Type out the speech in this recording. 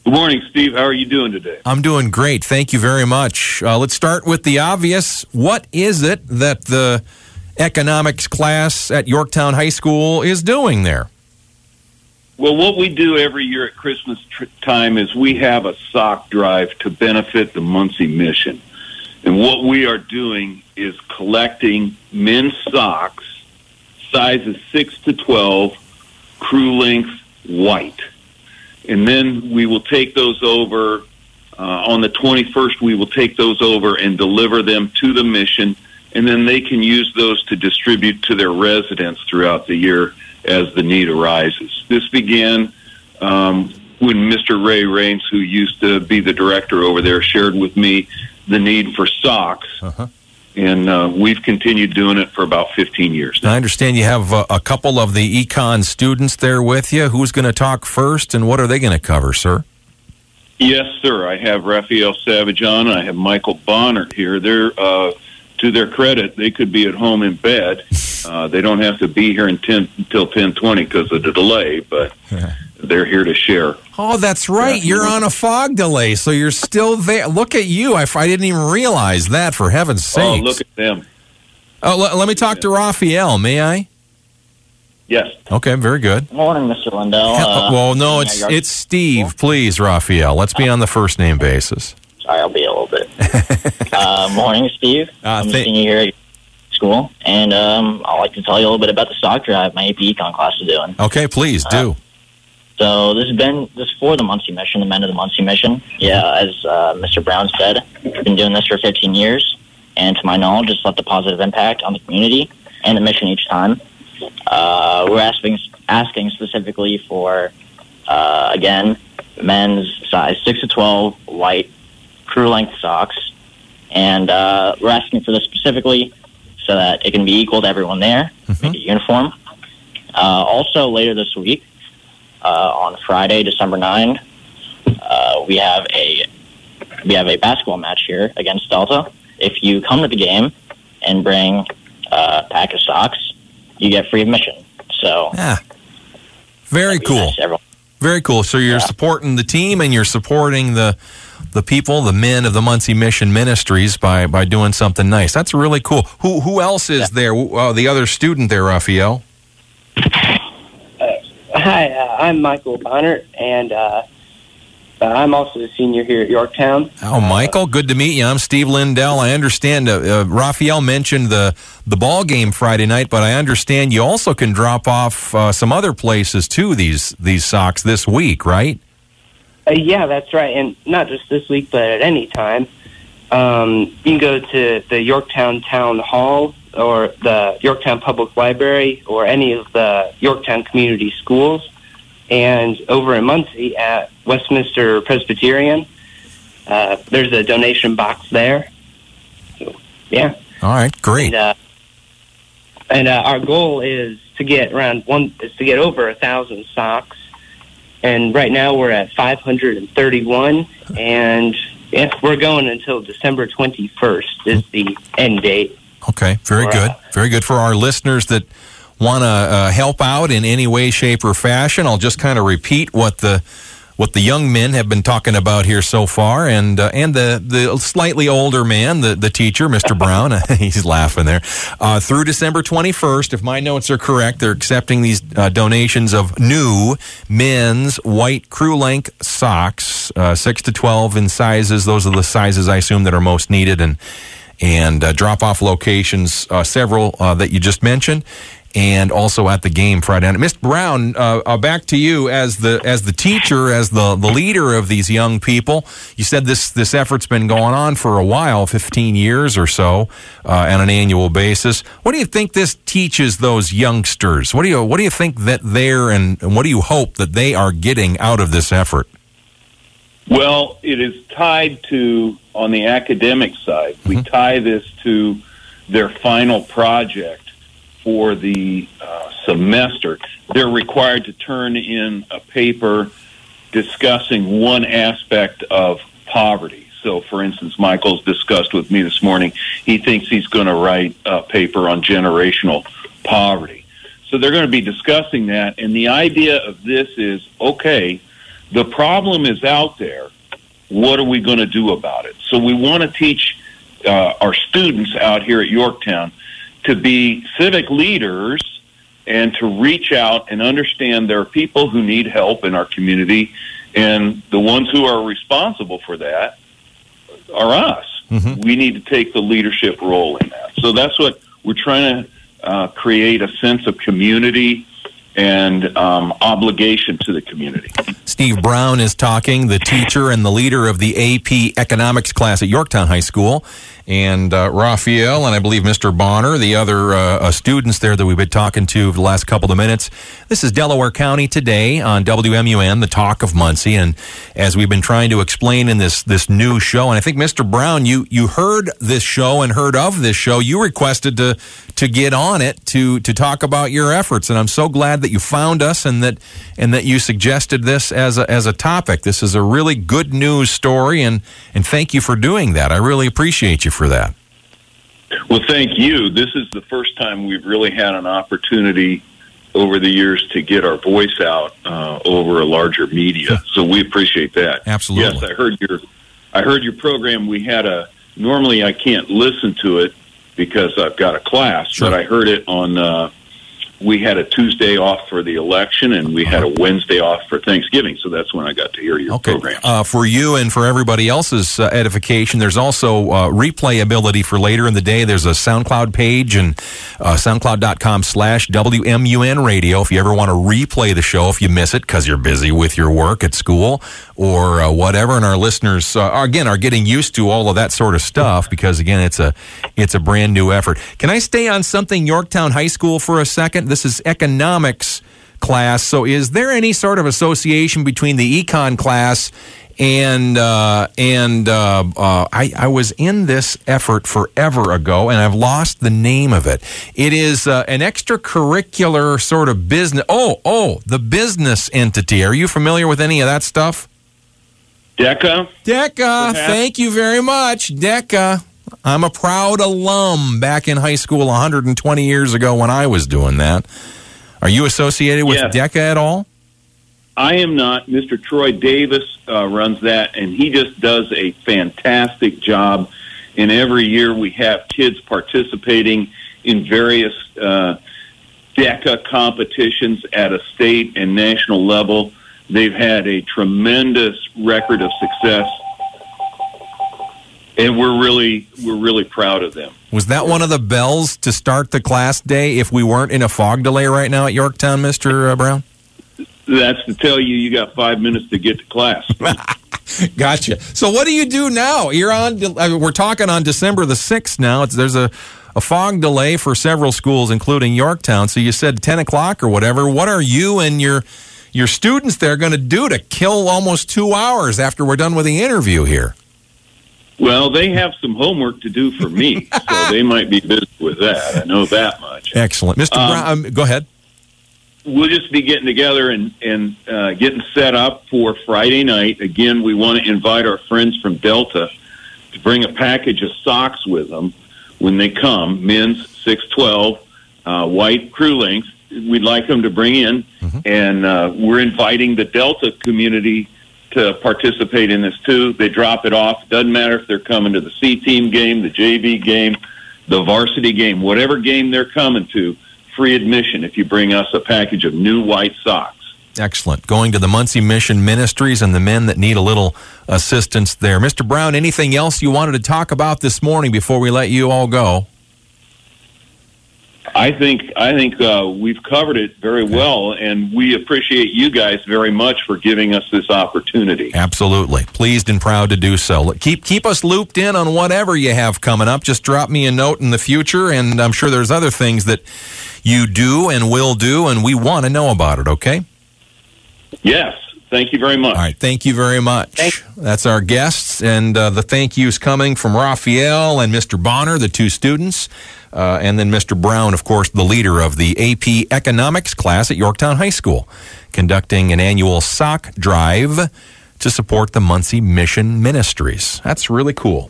Good morning, Steve. How are you doing today? I'm doing great. Thank you very much. Let's start with the obvious. What is it that the economics class at Yorktown High School is doing there? Well, what we do every year at Christmas time is we have a sock drive to benefit the Muncie Mission. And what we are doing is collecting men's socks, sizes 6 to 12, crew length, white. And then we will take those over, on the 21st, we will take those over and deliver them to the mission, and then they can use those to distribute to their residents throughout the year as the need arises. This began when Mr. Ray Raines, who used to be the director over there, shared with me the need for socks. And we've continued doing it for about 15 years now. I understand you have a couple of the econ students there with you. Who's going to talk first, and what are they going to cover, sir? Yes, sir. I have Raphael Savage on, and I have Michael Bonnert here. They're, to their credit, they could be at home in bed. They don't have to be here until 10:20 because of the delay, but they're here to share. Oh, that's right. You're on a fog delay, so you're still there. Look at you. I didn't even realize that, for heaven's sake. Oh, look at them. Let me talk to Raphael, may I? Yes. Okay, very good. Morning, Mr. Lindell. Well, no, it's Steve. Please, Raphael. Let's be on the first name basis. Sorry, I'll be a little bit. Morning, Steve. I'm a senior here at school, and I'd like to tell you a little bit about the sock drive my AP Econ class is doing. Okay, please do. So this is for the Muncie Mission, the men of the Muncie Mission. Yeah, as Mr. Brown said, we've been doing this for 15 years, and to my knowledge, it's left a positive impact on the community and the mission each time. We're asking specifically for, again, men's size 6 to 12 white crew-length socks, and we're asking for this specifically so that it can be equal to everyone there, make it uniform. Also, later this week, on Friday, December 9, we have a basketball match here against Delta. If you come to the game and bring a pack of socks, you get free admission. So, very cool. Nice, very cool. So you're supporting the team and you're supporting the people, the men of the Muncie Mission Ministries by doing something nice. That's really cool. Who else is there? The other student there, Raphael. Hi, I'm Michael Bonnert, and I'm also a senior here at Yorktown. Oh, Michael, good to meet you. I'm Steve Lindell. I understand Raphael mentioned the ball game Friday night, but I understand you also can drop off some other places too, these socks this week, right? Yeah, that's right, and not just this week, but at any time. You can go to the Yorktown Town Hall or the Yorktown Public Library or any of the Yorktown community schools. And over in Muncie at Westminster Presbyterian, there's a donation box there. So, yeah. All right, great. And our goal is to get over 1,000 socks. And right now we're at 531, and we're going until December 21st is the end date. Okay, very good. Very good. For our listeners that want to help out in any way, shape, or fashion, I'll just kind of repeat what the young men have been talking about here so far, and the slightly older man, the teacher, Mr. Brown, he's laughing there. Through December 21st, if my notes are correct, they're accepting these donations of new men's white crew-length socks, 6 to 12 in sizes. Those are the sizes I assume that are most needed, and drop-off locations, several that you just mentioned, and also at the game Friday night. Mr. Brown, back to you as the teacher, as the leader of these young people. You said this effort's been going on for a while, 15 years or so, on an annual basis. What do you think this teaches those youngsters? What do you think that and what do you hope that they are getting out of this effort? Well, it is tied to, on the academic side, we tie this to their final project for the semester. They're required to turn in a paper discussing one aspect of poverty. So, for instance, Michael's discussed with me this morning, he thinks he's going to write a paper on generational poverty. So they're going to be discussing that, and the idea of this is, okay, the problem is out there. What are we going to do about it? So we want to teach our students out here at Yorktown to be civic leaders and to reach out and understand there are people who need help in our community, and the ones who are responsible for that are us. Mm-hmm. We need to take the leadership role in that. So that's what we're trying to create, a sense of community and obligation to the community. Steve Brown is talking, the teacher and the leader of the AP Economics class at Yorktown High School. And Raphael and I believe Mr. Bonner, the other students there that we've been talking to for the last couple of minutes. This is Delaware County Today on WMUN, the Talk of Muncie. And as we've been trying to explain in this new show, and I think Mr. Brown, you heard this show and heard of this show. You requested to get on it to talk about your efforts. And I'm so glad that you found us and that you suggested this as a topic. This is a really good news story, and thank you for doing that. I really appreciate you for that. Well, thank you. This is the first time we've really had an opportunity over the years to get our voice out over a larger media. So we appreciate that. Absolutely. Yes, I heard your program. We had normally I can't listen to it because I've got a class, sure. But I heard it on we had a Tuesday off for the election, and we had a Wednesday off for Thanksgiving, so that's when I got to hear your program. For you and for everybody else's edification, there's also replay ability for later in the day. There's a SoundCloud page, and soundcloud.com/WMUN radio if you ever want to replay the show if you miss it because you're busy with your work at school or whatever. And our listeners, are getting used to all of that sort of stuff because, again, it's a brand new effort. Can I stay on something Yorktown High School for a second? This is economics class. So is there any sort of association between the econ class and I was in this effort forever ago, and I've lost the name of it. It is an extracurricular sort of business. The business entity. Are you familiar with any of that stuff? DECA. Thank you very much. DECA. I'm a proud alum back in high school 120 years ago when I was doing that. Are you associated with DECA at all? I am not. Mr. Troy Davis runs that, and he just does a fantastic job. And every year we have kids participating in various DECA competitions at a state and national level. They've had a tremendous record of success, and we're really proud of them. Was that one of the bells to start the class day if we weren't in a fog delay right now at Yorktown, Mr. Brown? That's to tell you got 5 minutes to get to class. Gotcha. So what do you do now? We're talking on December the 6th now. There's a fog delay for several schools, including Yorktown. So you said 10 o'clock or whatever. What are you and your students there going to do to kill almost 2 hours after we're done with the interview here? Well, they have some homework to do for me, so they might be busy with that. I know that much. Excellent. Mr. Brown, go ahead. We'll just be getting together and getting set up for Friday night. Again, we want to invite our friends from Delta to bring a package of socks with them when they come, men's 612, white crew length. We'd like them to bring in, and we're inviting the Delta community to participate in this too. They drop it off. Doesn't matter if they're coming to the C-team game, the JV game, the varsity game, whatever game they're coming to, free admission if you bring us a package of new white socks. Excellent. Going to the Muncie Mission Ministries and the men that need a little assistance there. Mr. Brown, anything else you wanted to talk about this morning before we let you all go? I think we've covered it very well, and we appreciate you guys very much for giving us this opportunity. Absolutely. Pleased and proud to do so. Keep us looped in on whatever you have coming up. Just drop me a note in the future, and I'm sure there's other things that you do and will do, and we want to know about it, okay? Yes. Thank you very much. All right, thank you very much. That's our guests, and the thank yous coming from Raphael and Mr. Bonner, the two students, and then Mr. Brown, of course, the leader of the AP Economics class at Yorktown High School, conducting an annual sock drive to support the Muncie Mission Ministries. That's really cool.